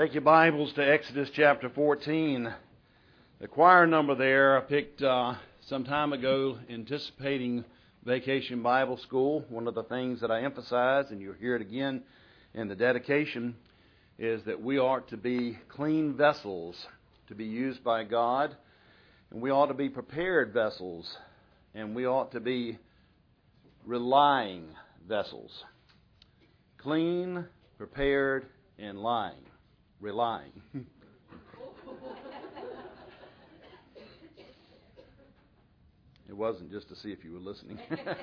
Take your Bibles to Exodus chapter 14. The choir number there I picked some time ago, anticipating Vacation Bible School. One of the things that I emphasize, and you'll hear it again in the dedication, is that we are to be clean vessels to be used by God, and we ought to be prepared vessels, and we ought to be relying vessels. Clean, prepared, and relying. It wasn't just to see if you were listening.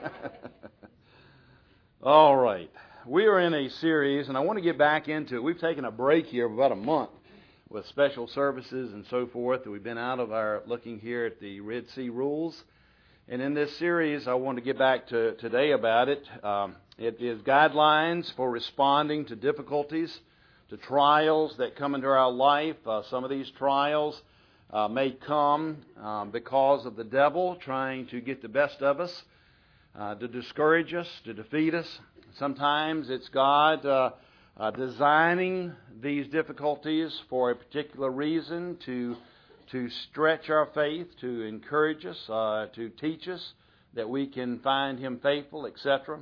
All right. We are in a series, and I want to get back into it. We've taken a break here of about a month with special services and so forth. We've been out of our looking here at the Red Sea rules. And in this series, I want to get back to today about it. It is guidelines for responding to difficulties, to trials that come into our life. Some of these trials may come because of the devil trying to get the best of us, to discourage us, to defeat us. Sometimes it's God designing these difficulties for a particular reason, to stretch our faith, to encourage us, to teach us that we can find Him faithful, etc.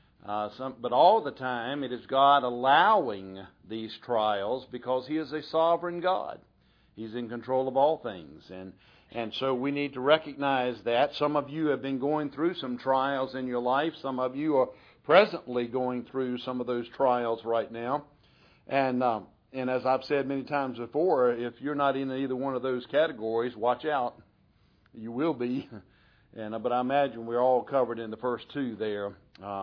But all the time it is God allowing these trials because He is a sovereign God. He's in control of all things. And so we need to recognize that. Some of you have been going through some trials in your life. Some of you are presently going through some of those trials right now. And as I've said many times before, if you're not in either one of those categories, watch out. You will be. But I imagine we're all covered in the first two there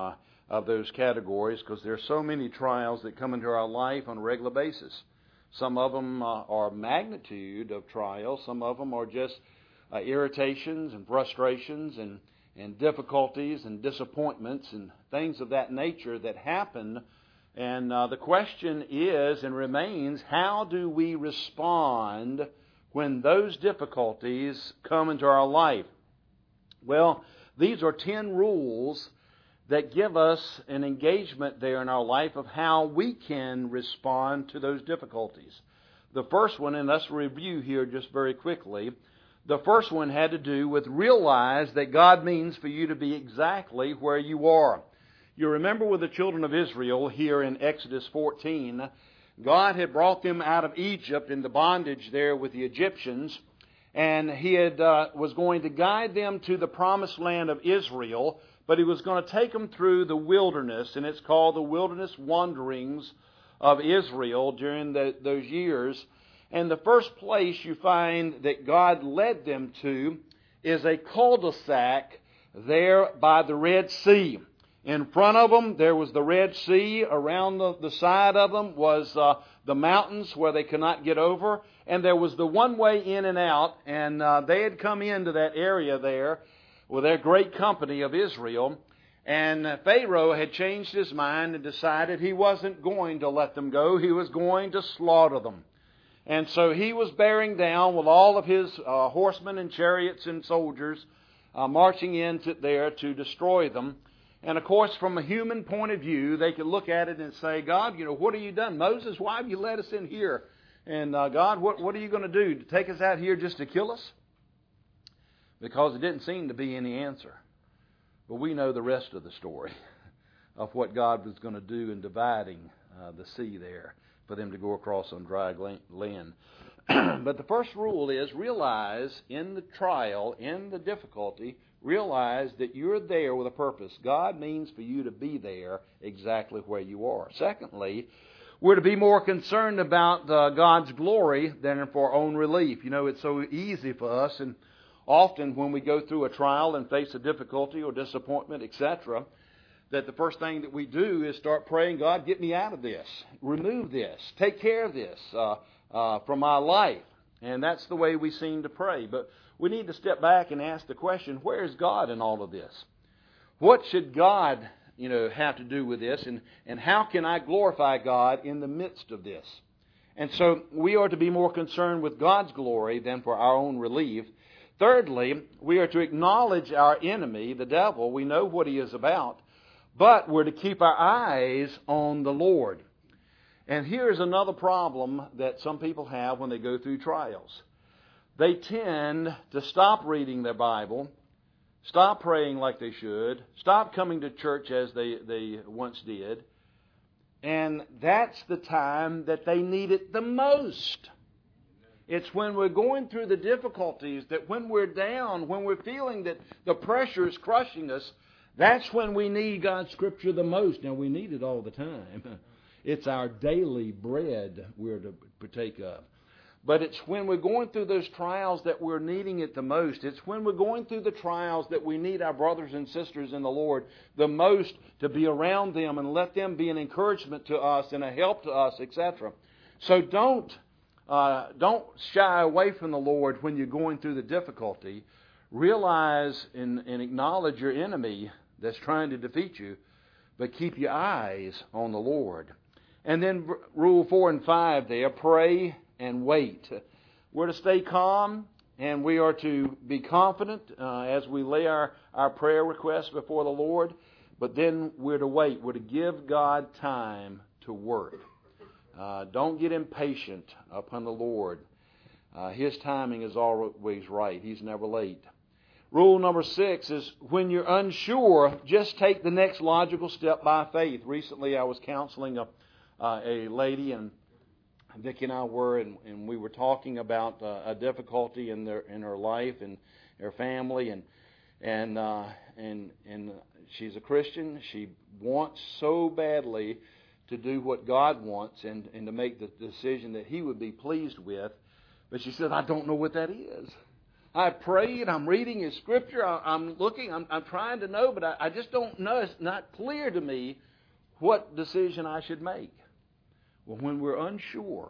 of those categories, because there are so many trials that come into our life on a regular basis. Some of them are magnitude of trials. Some of them are just irritations and frustrations and difficulties and disappointments and things of that nature that happen. And the question is and remains, how do we respond when those difficulties come into our life? Well, these are 10 rules that give us an engagement there in our life of how we can respond to those difficulties. The first one, and let's review here just very quickly, the first one had to do with realize that God means for you to be exactly where you are. You remember with the children of Israel here in Exodus 14, God had brought them out of Egypt into bondage there with the Egyptians, and He was going to guide them to the promised land of Israel, but He was going to take them through the wilderness, and it's called the wilderness wanderings of Israel during those years. And the first place you find that God led them to is a cul-de-sac there by the Red Sea. In front of them, there was the Red Sea. Around the side of them was the mountains where they could not get over. And there was the one way in and out. And they had come into that area there with their great company of Israel. And Pharaoh had changed his mind and decided he wasn't going to let them go. He was going to slaughter them. And so he was bearing down with all of his horsemen and chariots and soldiers marching in there to destroy them. And of course, from a human point of view, they could look at it and say, God, what have you done? Moses, why have you let us in here? And God, what are you going to do? To take us out here just to kill us? Because it didn't seem to be any answer. But we know the rest of the story of what God was going to do in dividing the sea there for them to go across on dry land. But the first rule is realize in the trial, in the difficulty, realize that you're there with a purpose. God means for you to be there exactly where you are. Secondly, we're to be more concerned about God's glory than for our own relief. It's so easy for us, and often when we go through a trial and face a difficulty or disappointment, etc., that the first thing that we do is start praying, God, get me out of this. Remove this. Take care of this from my life. And that's the way we seem to pray. But we need to step back and ask the question, where is God in all of this? What should God, have to do with this? And how can I glorify God in the midst of this? And so we are to be more concerned with God's glory than for our own relief. Thirdly, we are to acknowledge our enemy, the devil. We know what he is about, but we're to keep our eyes on the Lord. And here's another problem that some people have when they go through trials. They tend to stop reading their Bible, stop praying like they should, stop coming to church as they once did, and that's the time that they need it the most. It's when we're going through the difficulties, that when we're down, when we're feeling that the pressure is crushing us, that's when we need God's Scripture the most. Now, we need it all the time. It's our daily bread we're to partake of. But it's when we're going through those trials that we're needing it the most. It's when we're going through the trials that we need our brothers and sisters in the Lord the most, to be around them and let them be an encouragement to us and a help to us, etc. So don't shy away from the Lord when you're going through the difficulty. Realize and acknowledge your enemy that's trying to defeat you, but keep your eyes on the Lord. And then rule 4 and 5 there, pray and wait. We're to stay calm, and we are to be confident as we lay our prayer requests before the Lord, but then we're to wait. We're to give God time to work. Don't get impatient upon the Lord. His timing is always right. He's never late. Rule number 6 is, when you're unsure, just take the next logical step by faith. Recently I was counseling a lady, and Vicki and I were, and we were talking about a difficulty in her life and her family, and she's a Christian. She wants so badly to do what God wants and to make the decision that He would be pleased with, but she said, I don't know what that is. I prayed, I'm reading His Scripture, I'm looking, I'm trying to know, but I just don't know. It's not clear to me what decision I should make. Well, when we're unsure,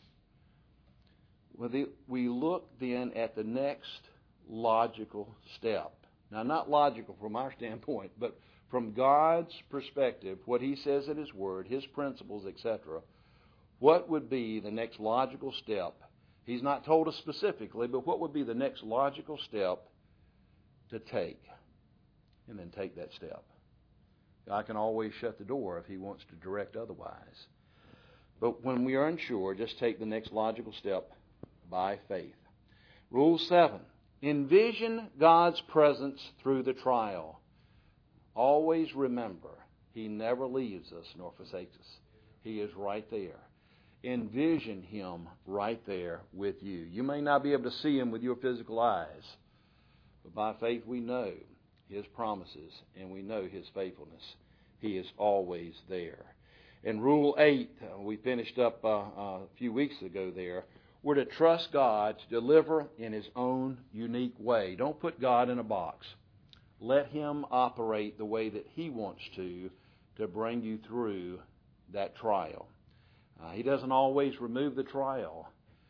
we look then at the next logical step. Now, not logical from our standpoint, but from God's perspective, what He says in His Word, His principles, etc., what would be the next logical step? He's not told us specifically, but what would be the next logical step to take? And then take that step. God can always shut the door if He wants to direct otherwise. But when we are unsure, just take the next logical step by faith. Rule 7. Envision God's presence through the trial. Always remember, He never leaves us nor forsakes us. He is right there. Envision Him right there with you. You may not be able to see Him with your physical eyes, but by faith we know His promises and we know His faithfulness. He is always there. In Rule 8, we finished up a few weeks ago there, we're to trust God to deliver in His own unique way. Don't put God in a box. Let Him operate the way that He wants to bring you through that trial. He doesn't always remove the trial.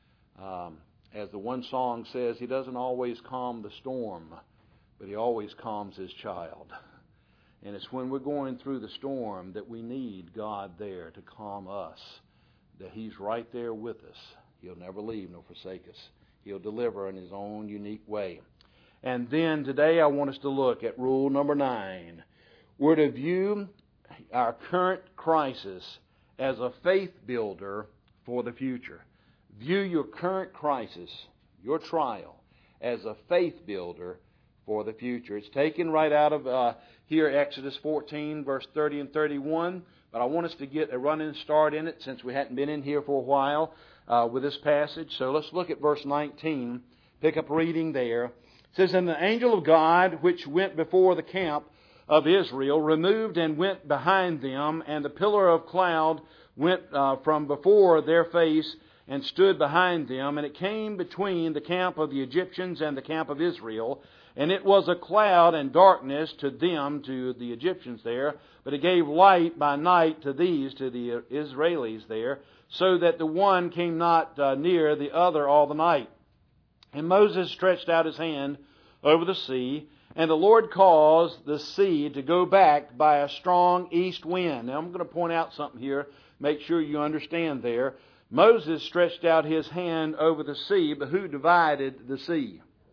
As the one song says, He doesn't always calm the storm, but He always calms His child. And it's when we're going through the storm that we need God there to calm us, that He's right there with us. He'll never leave nor forsake us. He'll deliver in His own unique way. And then today I want us to look at rule number 9. We're to view our current crisis as a faith builder for the future. View your current crisis, your trial, as a faith builder for the future. It's taken right out of here, Exodus 14, verse 30 and 31. But I want us to get a running start in it since we hadn't been in here for a while with this passage. So let's look at verse 19. Pick up reading there. It says, And the angel of God, which went before the camp of Israel, removed and went behind them, and the pillar of cloud went from before their face and stood behind them, and it came between the camp of the Egyptians and the camp of Israel, and it was a cloud and darkness to them, to the Egyptians there, but it gave light by night to these, to the Israelis there, so that the one came not near the other all the night. And Moses stretched out his hand over the sea, and the Lord caused the sea to go back by a strong east wind. Now I'm going to point out something here. Make sure you understand there. Moses stretched out his hand over the sea, but who divided the sea?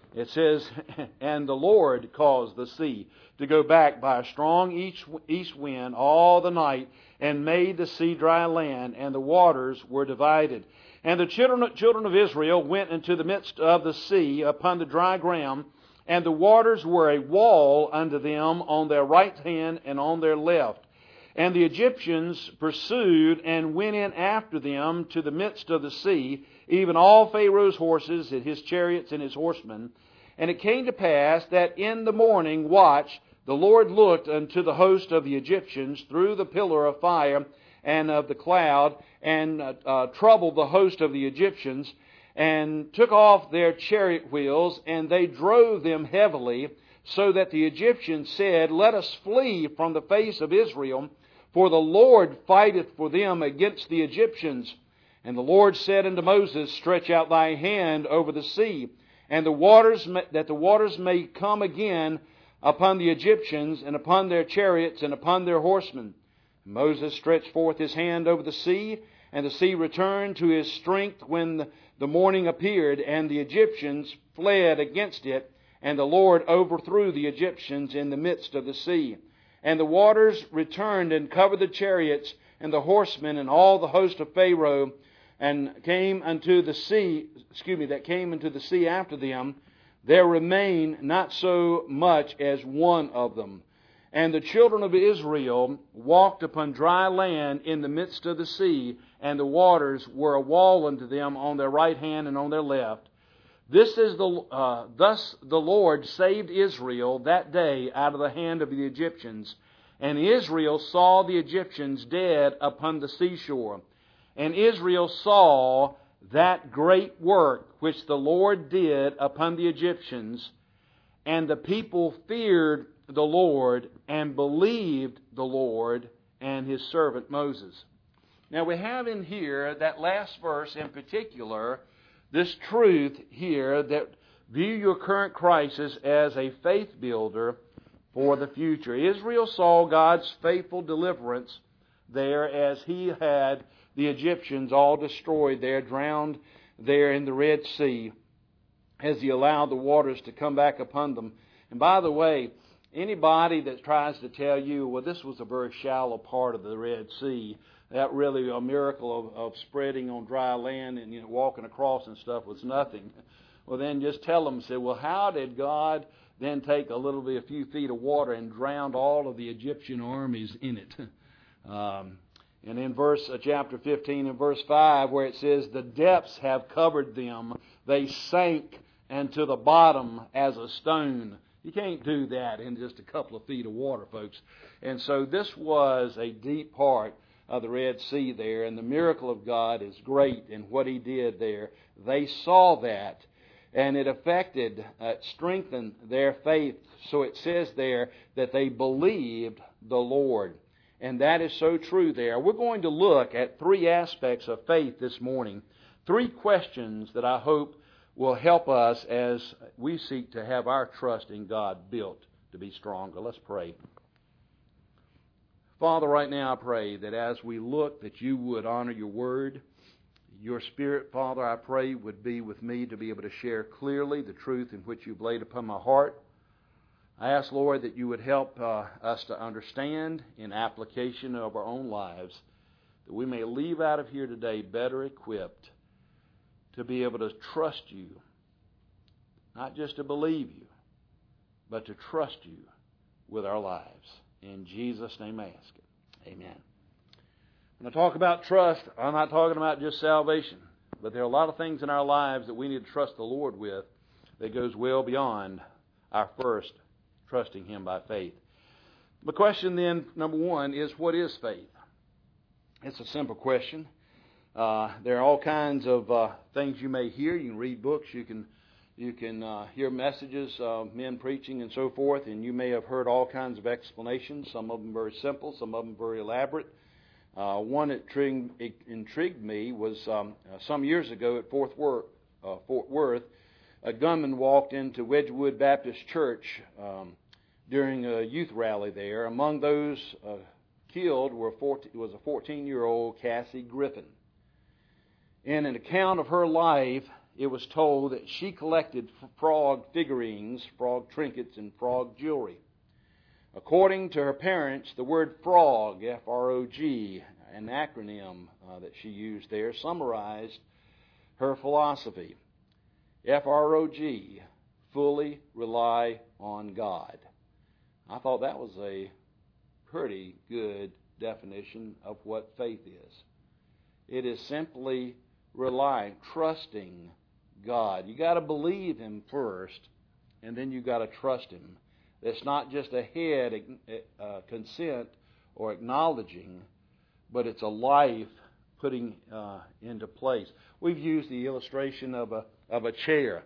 It says, and the Lord caused the sea to go back by a strong east wind all the night, and made the sea dry land, and the waters were divided. And the children of Israel went into the midst of the sea upon the dry ground, and the waters were a wall unto them on their right hand and on their left. And the Egyptians pursued and went in after them to the midst of the sea, even all Pharaoh's horses and his chariots and his horsemen. And it came to pass that in the morning watch the Lord looked unto the host of the Egyptians through the pillar of fire and of the cloud, and troubled the host of the Egyptians, and took off their chariot wheels, and they drove them heavily, so that the Egyptians said, Let us flee from the face of Israel, for the Lord fighteth for them against the Egyptians. And the Lord said unto Moses, Stretch out thy hand over the sea, and that the waters may come again upon the Egyptians, and upon their chariots, and upon their horsemen. And Moses stretched forth his hand over the sea, and the sea returned to his strength when the morning appeared, and the Egyptians fled against it, and the Lord overthrew the Egyptians in the midst of the sea. And the waters returned and covered the chariots and the horsemen and all the host of Pharaoh, and came unto the sea, that came into the sea after them. There remained not so much as one of them. And the children of Israel walked upon dry land in the midst of the sea, and the waters were a wall unto them on their right hand and on their left. Thus the Lord saved Israel that day out of the hand of the Egyptians. And Israel saw the Egyptians dead upon the seashore. And Israel saw that great work which the Lord did upon the Egyptians. And the people feared the Lord and believed the Lord and His servant Moses. Now we have in here, that last verse in particular, this truth here that view your current crisis as a faith builder for the future. Israel saw God's faithful deliverance there as He had the Egyptians all destroyed there, drowned there in the Red Sea, as He allowed the waters to come back upon them. And by the way, anybody that tries to tell you, well, this was a very shallow part of the Red Sea, that really a miracle of spreading on dry land and walking across and stuff was nothing. Well, then just tell them, say, well, how did God then take a few feet of water and drown all of the Egyptian armies in it? And in chapter 15 and verse 5, where it says, the depths have covered them, they sank into the bottom as a stone. You can't do that in just a couple of feet of water, folks. And so this was a deep part of the Red Sea there, and the miracle of God is great in what He did there. They saw that, and it strengthened their faith. So it says there that they believed the Lord. And that is so true there. We're going to look at three aspects of faith this morning. Three questions that I hope will help us as we seek to have our trust in God built to be stronger. Let's pray. Father, right now I pray that as we look, that You would honor Your Word. Your Spirit, Father, I pray would be with me to be able to share clearly the truth in which You've laid upon my heart. I ask, Lord, that You would help us to understand in application of our own lives, that we may leave out of here today better equipped to be able to trust You, not just to believe You, but to trust You with our lives. In Jesus' name I ask it. Amen. When I talk about trust, I'm not talking about just salvation, but there are a lot of things in our lives that we need to trust the Lord with that goes well beyond our first trusting Him by faith. The question then, number one, is what is faith? It's a simple question. There are all kinds of things you may hear. You can read books. You can hear messages of men preaching and so forth, and you may have heard all kinds of explanations. Some of them very simple, some of them very elaborate. One that intrigued me was some years ago at Fort Worth. A gunman walked into Wedgwood Baptist Church during a youth rally there. Among those killed was a 14-year-old Cassie Griffin. In an account of her life, it was told that she collected frog figurines, frog trinkets, and frog jewelry. According to her parents, the word frog, F-R-O-G, an acronym that she used there, summarized her philosophy. F-R-O-G, fully rely on God. I thought that was a pretty good definition of what faith is. It is simply relying, trusting God. You got to believe Him first, and then you got to trust Him. It's not just a head consent or acknowledging, but it's a life putting into place. We've used the illustration of a chair.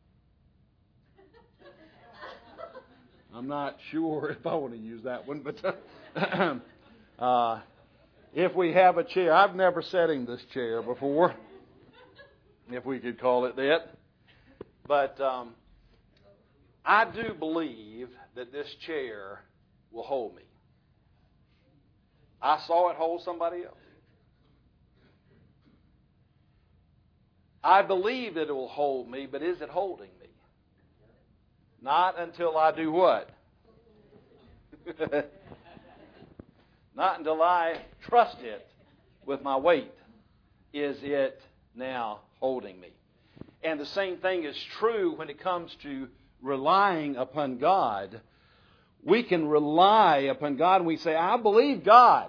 I'm not sure if I want to use that one, but if we have a chair, I've never sat in this chair before, if we could call it that. But I do believe that this chair will hold me. I saw it hold somebody else. I believe that it will hold me, but is it holding me? Not until I do what? Not until I trust it with my weight. Is it now holding me? And the same thing is true when it comes to relying upon God. We can rely upon God and we say, I believe God.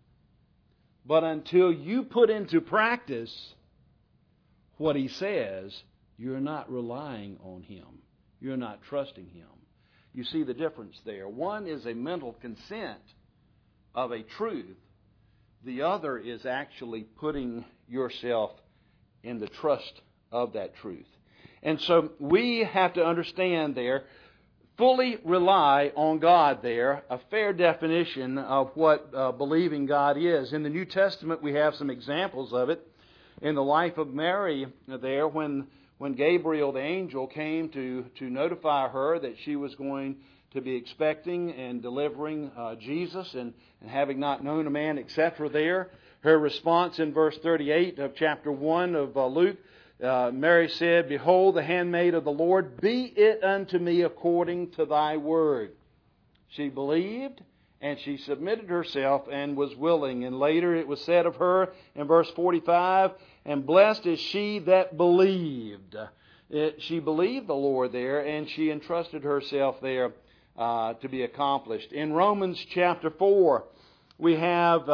But until you put into practice what He says, you're not relying on Him. You're not trusting Him. You see the difference there. One is a mental consent of a truth. The other is actually putting yourself in the trust of that truth. And so we have to understand there, fully rely on God there, a fair definition of what believing God is. In the New Testament, we have some examples of it. In the life of Mary there, when Gabriel, the angel, came to notify her that she was going to be expecting and delivering Jesus and having not known a man, etc. there, her response in verse 38 of chapter 1 of Luke, Mary said, Behold, the handmaid of the Lord, be it unto me according to thy word. She believed, and she submitted herself and was willing. And later it was said of her in verse 45, and blessed is she that believed. She believed the Lord there, and she entrusted herself there to be accomplished. In Romans chapter 4, we have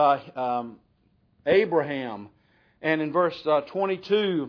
Abraham. And in verse 22,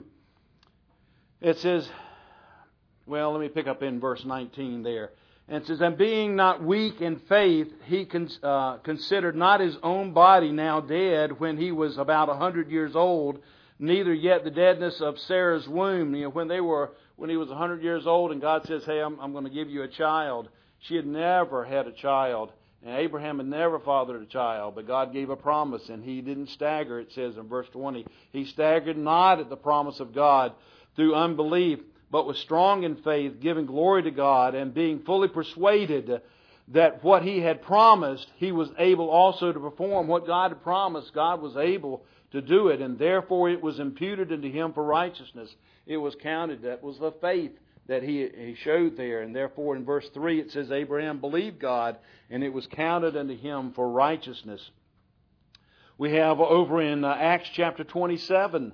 it says, well, let me pick up in verse 19 there. And it says, And being not weak in faith, he considered not his own body now dead when he was about 100 years old, neither yet the deadness of Sarah's womb. You know, when he was 100 years old and God says, hey, I'm going to give you a child. She had never had a child. And Abraham had never fathered a child. But God gave a promise and he didn't stagger, it says in verse 20. He staggered not at the promise of God through unbelief, but was strong in faith, giving glory to God, and being fully persuaded that what he had promised, he was able also to perform. What God had promised, God was able to do it, and therefore it was imputed unto him for righteousness. It was counted. That was the faith that he showed there. And therefore in verse 3 it says, Abraham believed God, and it was counted unto him for righteousness. We have over in Acts chapter 27,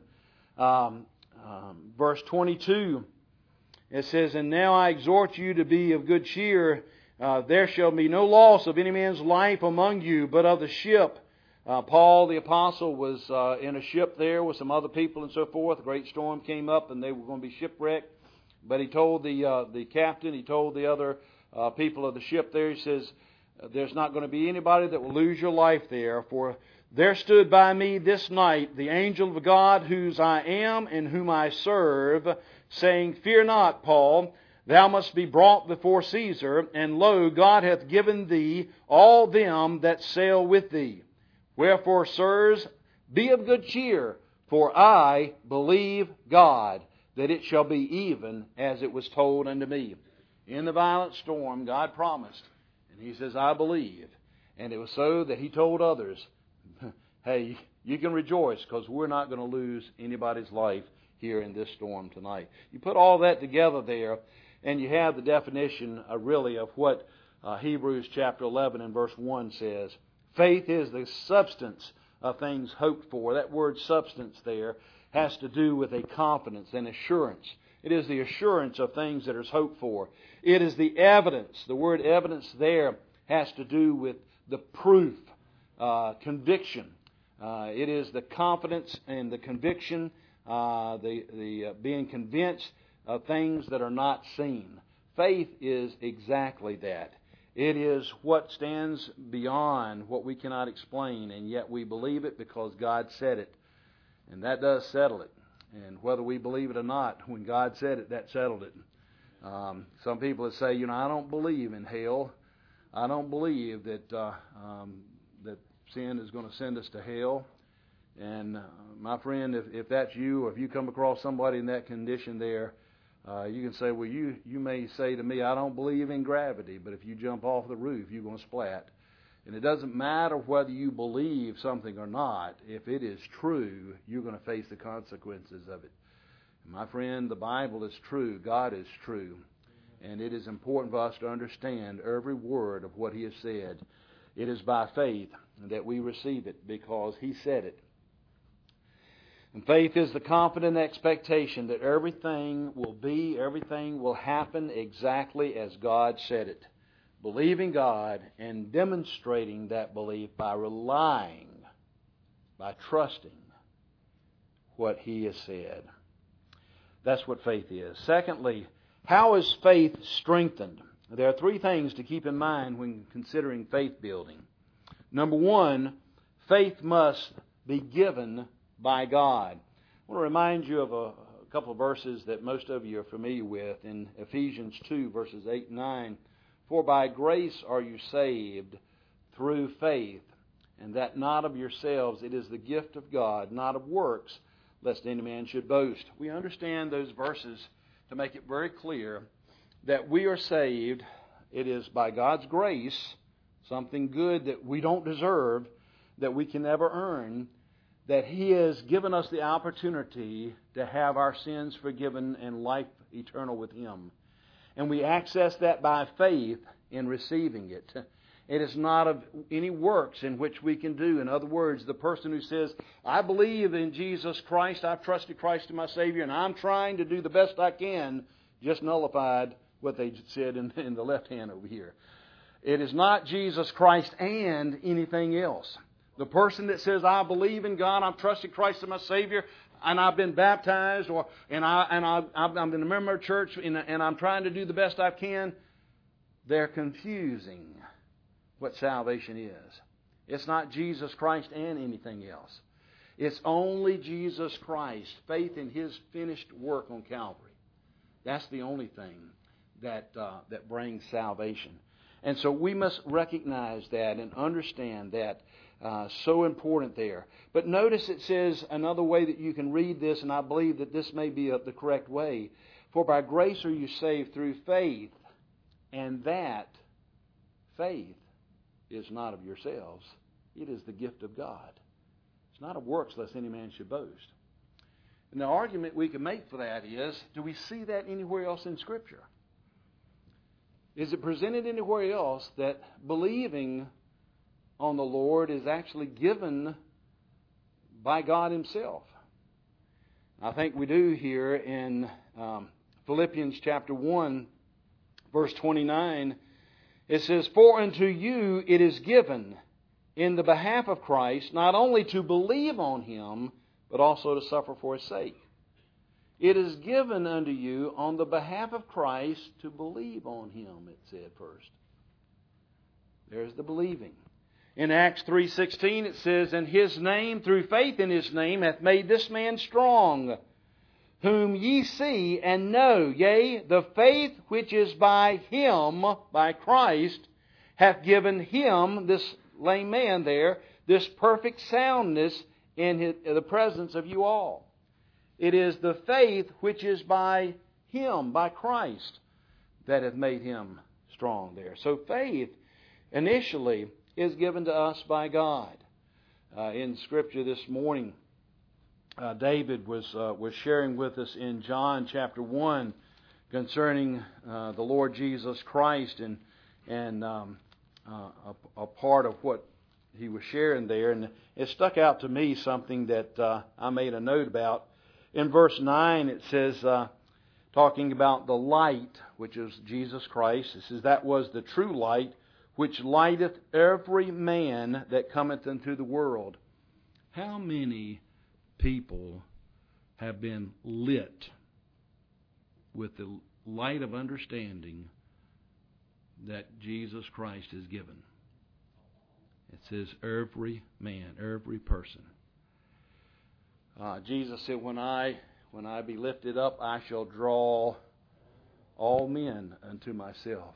verse 22, it says, And now I exhort you to be of good cheer. There shall be no loss of any man's life among you, but of the ship. Paul the apostle was in a ship there with some other people and so forth. A great storm came up and they were going to be shipwrecked. But he told the captain, he told the other people of the ship there, he says, there's not going to be anybody that will lose your life there, for there stood by me this night the angel of God, whose I am and whom I serve, saying, Fear not, Paul, thou must be brought before Caesar, and lo, God hath given thee all them that sail with thee. Wherefore, sirs, be of good cheer, for I believe God, that it shall be even as it was told unto me. In the violent storm, God promised, and He says, I believe. And it was so that He told others, hey, you can rejoice because we're not going to lose anybody's life here in this storm tonight. You put all that together there, and you have the definition really of what Hebrews chapter 11 and verse 1 says. Faith is the substance of things hoped for. That word substance there has to do with a confidence and assurance. It is the assurance of things that is hoped for. It is the evidence. The word evidence there has to do with the proof, conviction. It is the confidence and the conviction, the being convinced of things that are not seen. Faith is exactly that. It is what stands beyond what we cannot explain, and yet we believe it because God said it. And that does settle it. And whether we believe it or not, when God said it, that settled it. Some people that say, I don't believe in hell. I don't believe that that sin is going to send us to hell. And my friend, if that's you, or if you come across somebody in that condition there, you can say, well, you may say to me, I don't believe in gravity, but if you jump off the roof, you're going to splat. And it doesn't matter whether you believe something or not. If it is true, you're going to face the consequences of it. And my friend, the Bible is true. God is true. And it is important for us to understand every word of what He has said. It is by faith that we receive it because He said it. And faith is the confident expectation that everything will happen exactly as God said it. Believing God and demonstrating that belief by relying, by trusting what He has said. That's what faith is. Secondly, how is faith strengthened? There are three things to keep in mind when considering faith building. Number one, faith must be given by God. I want to remind you of a couple of verses that most of you are familiar with in Ephesians 2, verses 8 and 9. For by grace are you saved through faith, and that not of yourselves, it is the gift of God, not of works, lest any man should boast. We understand those verses to make it very clear that we are saved. It is by God's grace, something good that we don't deserve, that we can never earn, that He has given us the opportunity to have our sins forgiven and life eternal with Him. And we access that by faith in receiving it. It is not of any works in which we can do. In other words, the person who says, I believe in Jesus Christ, I've trusted Christ as my Savior, and I'm trying to do the best I can, just nullified what they said in the left hand over here. It is not Jesus Christ and anything else. The person that says, I believe in God, I've trusted Christ as my Savior, and I've been baptized, I'm in a member of church, and I'm trying to do the best I can, they're confusing what salvation is. It's not Jesus Christ and anything else. It's only Jesus Christ, faith in His finished work on Calvary. That's the only thing that brings salvation. And so we must recognize that and understand that. So important there. But notice it says another way that you can read this, and I believe that this may be the correct way. For by grace are you saved through faith, and that faith is not of yourselves. It is the gift of God. It's not of works, lest any man should boast. And the argument we can make for that is, do we see that anywhere else in Scripture? Is it presented anywhere else that believing on the Lord is actually given by God Himself? I think we do here in Philippians chapter 1, verse 29. It says, For unto you it is given in the behalf of Christ not only to believe on Him, but also to suffer for His sake. It is given unto you on the behalf of Christ to believe on Him, it said first. There's the believing. In Acts 3:16 it says, And His name, through faith in His name, hath made this man strong, whom ye see and know. Yea, the faith which is by Him, by Christ, hath given him, this lame man there, this perfect soundness in the presence of you all. It is the faith which is by Him, by Christ, that hath made him strong there. So faith initially is given to us by God. In Scripture this morning, David was sharing with us in John chapter 1 concerning the Lord Jesus Christ and a part of what he was sharing there. And it stuck out to me something that I made a note about. In verse 9 it says, talking about the light, which is Jesus Christ, it says, that was the true light, which lighteth every man that cometh into the world. How many people have been lit with the light of understanding that Jesus Christ has given? It says every man, every person. Jesus said, when I be lifted up, I shall draw all men unto myself.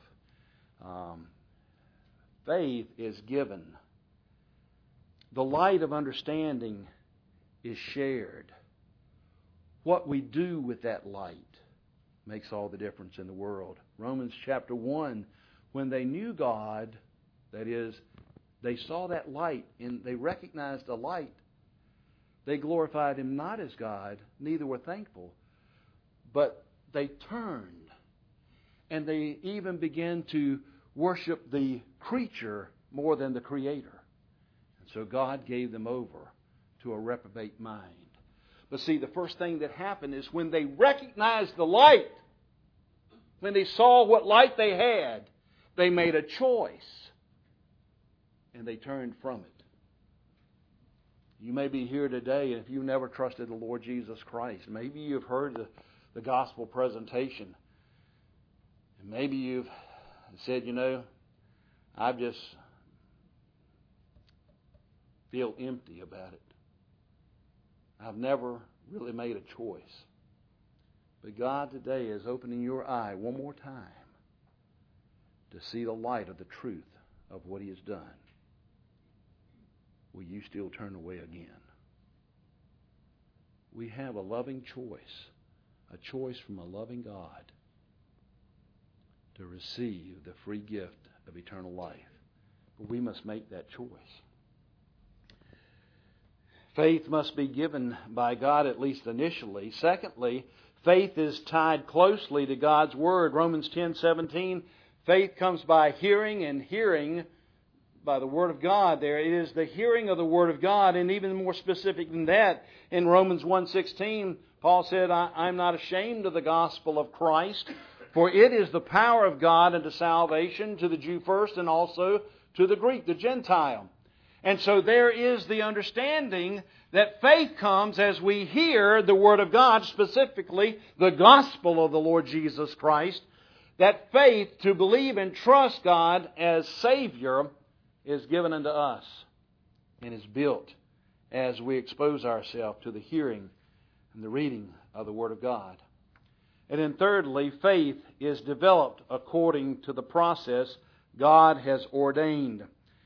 Faith is given. The light of understanding is shared. What we do with that light makes all the difference in the world. Romans chapter 1, when they knew God, that is, they saw that light and they recognized the light, they glorified Him not as God, neither were thankful, but they turned and they even began to worship the creature more than the Creator. And so God gave them over to a reprobate mind. But see, the first thing that happened is when they recognized the light, when they saw what light they had, they made a choice and they turned from it. You may be here today, and if you've never trusted the Lord Jesus Christ, maybe you've heard the gospel presentation, and maybe you've said, I just feel empty about it. I've never really made a choice. But God today is opening your eye one more time to see the light of the truth of what He has done. Will you still turn away again? We have a loving choice, a choice from a loving God to receive the free gift of eternal life. But we must make that choice. Faith must be given by God, at least initially. Secondly, faith is tied closely to God's Word. Romans 10:17, faith comes by hearing, and hearing by the Word of God. There it is, the hearing of the Word of God. And even more specific than that, in Romans 1:16, Paul said, I'm not ashamed of the gospel of Christ, for it is the power of God unto salvation to the Jew first, and also to the Greek, the Gentile. And so there is the understanding that faith comes as we hear the Word of God, specifically the gospel of the Lord Jesus Christ. That faith to believe and trust God as Savior is given unto us and is built as we expose ourselves to the hearing and the reading of the Word of God. And then thirdly, faith is developed according to the process God has ordained.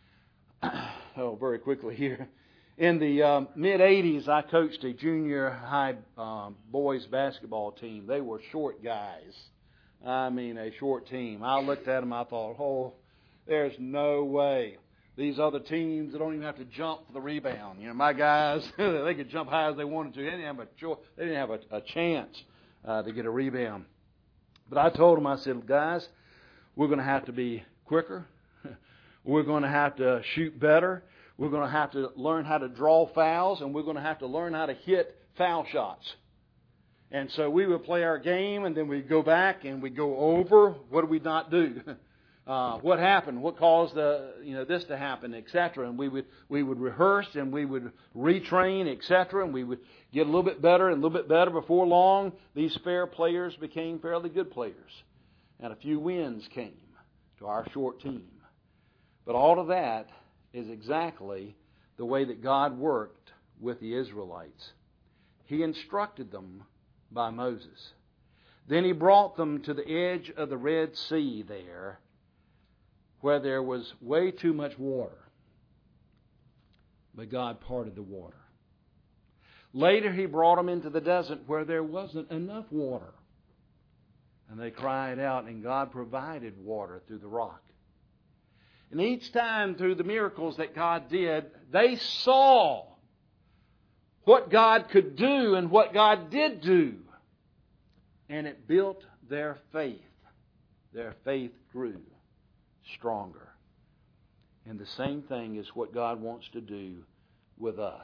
Very quickly here. In the mid-'80s, I coached a junior high boys basketball team. They were short guys. I mean, a short team. I looked at them, I thought, there's no way. These other teams, they don't even have to jump for the rebound. My guys, they could jump high as they wanted to. They didn't have a chance to get a rebound. But I told them, I said, guys, we're going to have to be quicker. We're going to have to shoot better. We're going to have to learn how to draw fouls, and we're going to have to learn how to hit foul shots. And so we would play our game, and then we'd go back and we'd go over. What did we not do? What happened? What caused this to happen, etc. And we would rehearse and we would retrain, etc. And we would get a little bit better and a little bit better. Before long, these fair players became fairly good players, and a few wins came to our short team. But all of that is exactly the way that God worked with the Israelites. He instructed them by Moses. Then He brought them to the edge of the Red Sea there, where there was way too much water. But God parted the water. Later He brought them into the desert where there wasn't enough water. And they cried out, and God provided water through the rock. And each time through the miracles that God did, they saw what God could do and what God did do. And it built their faith. Their faith grew stronger. And the same thing is what God wants to do with us.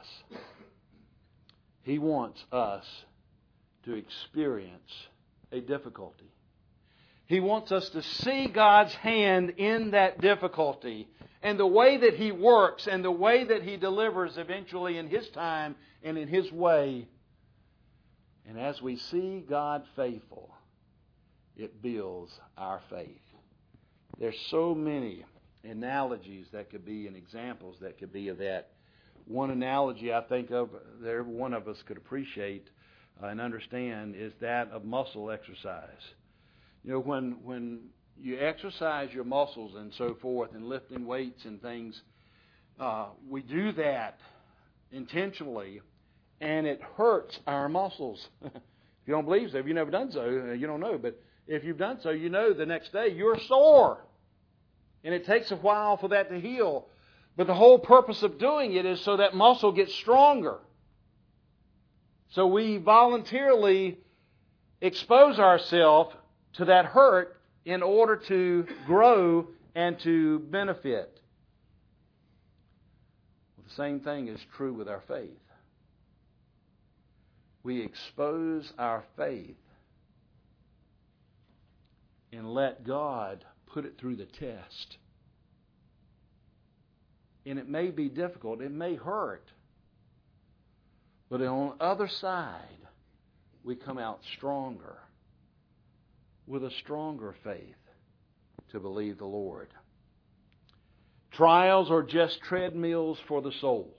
He wants us to experience a difficulty. He wants us to see God's hand in that difficulty and the way that He works and the way that He delivers eventually in His time and in His way. And as we see God faithful, it builds our faith. There's so many analogies that could be and examples that could be of that. One analogy I think of that every one of us could appreciate and understand is that of muscle exercise. You know, when you exercise your muscles and so forth and lifting weights and things, we do that intentionally and it hurts our muscles. If you don't believe so, if you've never done so, you don't know. But if you've done so, you know the next day you're sore. And it takes a while for that to heal. But the whole purpose of doing it is so that muscle gets stronger. So we voluntarily expose ourselves to that hurt in order to grow and to benefit. Well, the same thing is true with our faith. We expose our faith and let God put it through the test. And it may be difficult, it may hurt, but on the other side, we come out stronger, with a stronger faith to believe the Lord. Trials are just treadmills for the soul.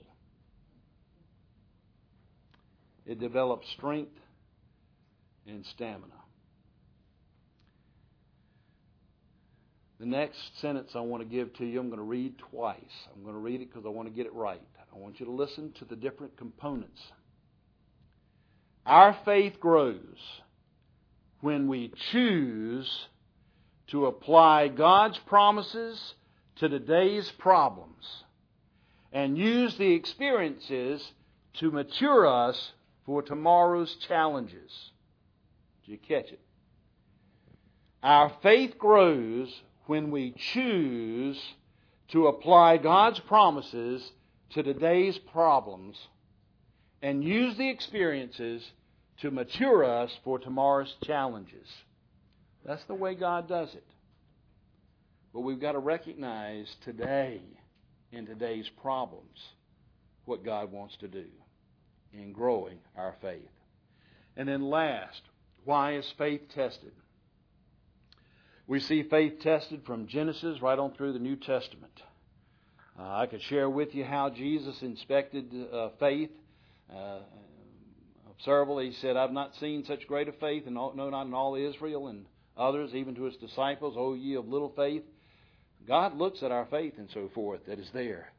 It develops strength and stamina. The next sentence I want to give to you, I'm going to read twice. I'm going to read it because I want to get it right. I want you to listen to the different components. Our faith grows when we choose to apply God's promises to today's problems and use the experiences to mature us for tomorrow's challenges. Did you catch it? Our faith grows when we choose to apply God's promises to today's problems and use the experiences to mature us for tomorrow's challenges. That's the way God does it. But we've got to recognize today, in today's problems, what God wants to do in growing our faith. And then last, why is faith tested? We see faith tested from Genesis right on through the New Testament. I could share with you how Jesus inspected faith. Observable, he said, I've not seen such great a faith, and no, not in all Israel, and others, even to his disciples, O ye of little faith. God looks at our faith and so forth that is there.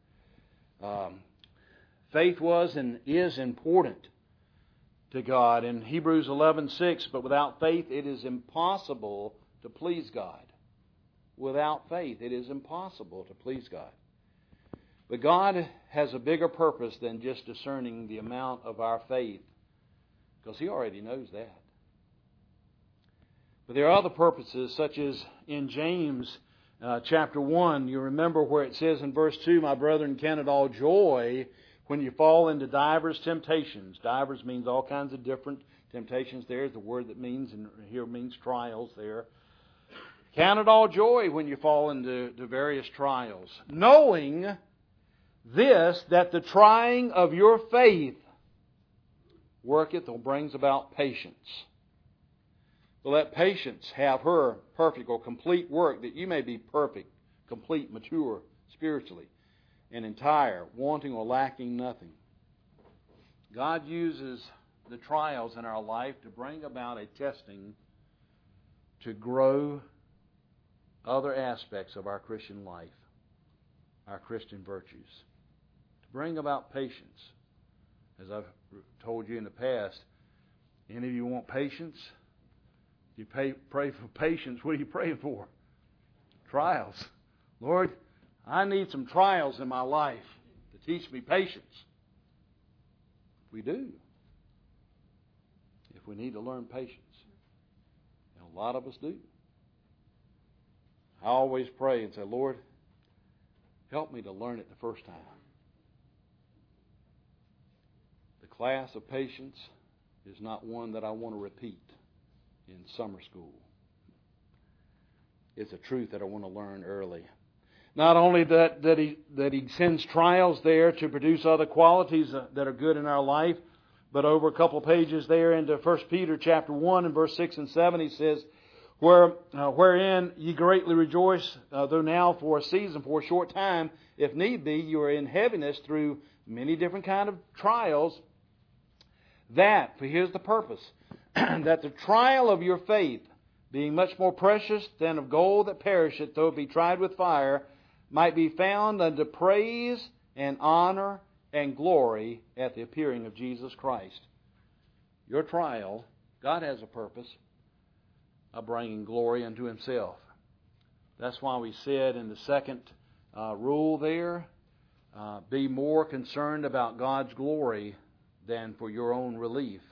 Faith was and is important to God. In Hebrews 11:6, but without faith it is impossible to please God. Without faith it is impossible to please God. But God has a bigger purpose than just discerning the amount of our faith, because He already knows that. But there are other purposes, such as in James chapter 1, you remember where it says in verse 2, my brethren, count it all joy when you fall into divers temptations. Divers means all kinds of different temptations. There's the word that means, and here means trials there. Count it all joy when you fall into various trials, knowing this, that the trying of your faith worketh or brings about patience. So let patience have her perfect or complete work, that you may be perfect, complete, mature spiritually, and entire, wanting or lacking nothing. God uses the trials in our life to bring about a testing to grow other aspects of our Christian life, our Christian virtues, to bring about patience. As I've told you in the past, any of you want patience? You pray for patience. What are you praying for? Trials. Lord, I need some trials in my life to teach me patience. We do. If we need to learn patience. And a lot of us do. I always pray and say, Lord, help me to learn it the first time. The class of patience is not one that I want to repeat in summer school. It's a truth that I want to learn early. Not only that he sends trials there to produce other qualities that are good in our life, but over a couple of pages there into 1 Peter chapter 1 and verse 6 and 7, he says, wherein ye greatly rejoice, though now for a season, for a short time, if need be, you are in heaviness through many different kind of trials, that, for here's the purpose, that the trial of your faith, being much more precious than of gold that perisheth, though it be tried with fire, might be found unto praise and honor and glory at the appearing of Jesus Christ. Your trial, God has a purpose of bringing glory unto Himself. That's why we said in the second rule there, be more concerned about God's glory than for your own relief.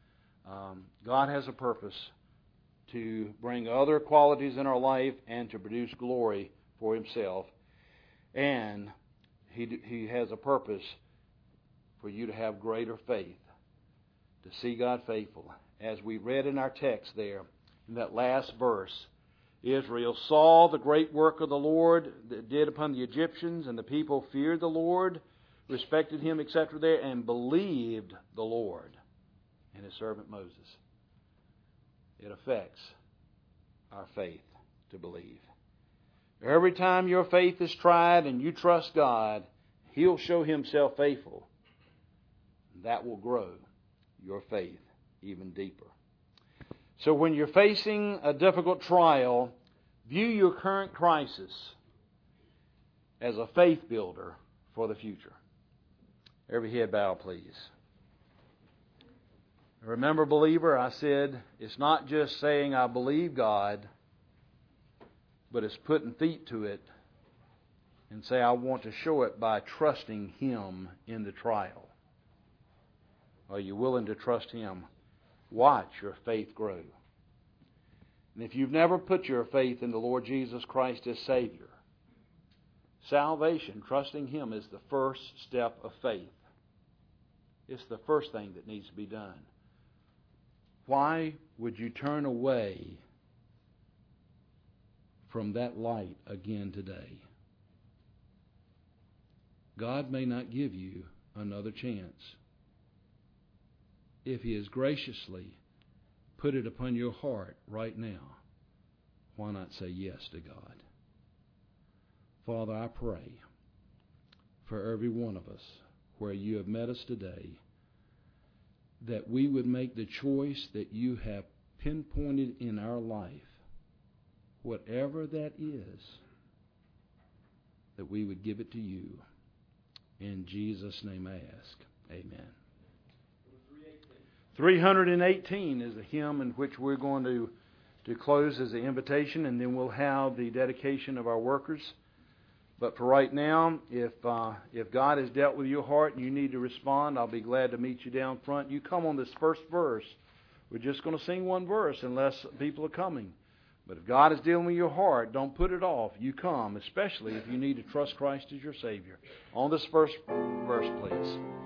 God has a purpose to bring other qualities in our life and to produce glory for Himself. And He has a purpose for you to have greater faith, to see God faithful. As we read in our text there, in that last verse, Israel saw the great work of the Lord that did upon the Egyptians, and the people feared the Lord, respected Him, etc. there, and believed the Lord and His servant Moses. It affects our faith to believe. Every time your faith is tried and you trust God, He'll show Himself faithful. That will grow your faith even deeper. So when you're facing a difficult trial, view your current crisis as a faith builder for the future. Every head bow, please. Remember, believer, I said it's not just saying I believe God, but it's putting feet to it and say I want to show it by trusting Him in the trial. Are you willing to trust Him? Watch your faith grow. And if you've never put your faith in the Lord Jesus Christ as Savior, salvation, trusting Him, is the first step of faith. It's the first thing that needs to be done. Why would you turn away from that light again today? God may not give you another chance. If He has graciously put it upon your heart right now, why not say yes to God? Father, I pray for every one of us where you have met us today, that we would make the choice that you have pinpointed in our life, whatever that is, that we would give it to you. In Jesus' name I ask. Amen. 318 is the hymn in which we're going to close as the invitation, and then we'll have the dedication of our workers. But for right now, if God has dealt with your heart and you need to respond, I'll be glad to meet you down front. You come on this first verse. We're just going to sing one verse unless people are coming. But if God is dealing with your heart, don't put it off. You come, especially if you need to trust Christ as your Savior. On this first verse, please.